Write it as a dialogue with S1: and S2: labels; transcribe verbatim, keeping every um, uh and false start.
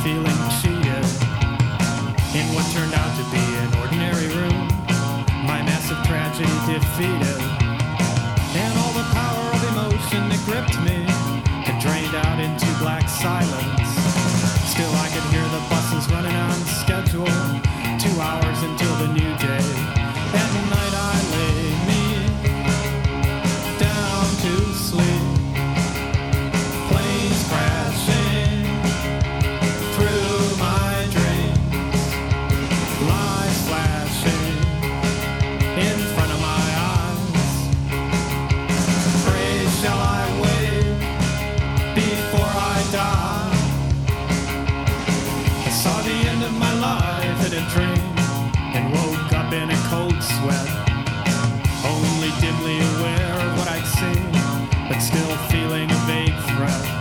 S1: feeling cheated in what turned out to be an ordinary room. My massive tragedy defeated, and all the power of emotion that gripped me had drained out into black silence. Still I could hear the buses running on schedule, two hours until the new day. At night I lay me down to sleep. Planes crashing through my dreams, lights flashing in front of my eyes. Pray shall I wake before I die. I saw the end of my life in a dream and woke up in a cold sweat, only dimly aware of what I'd seen, but still feeling a vague threat.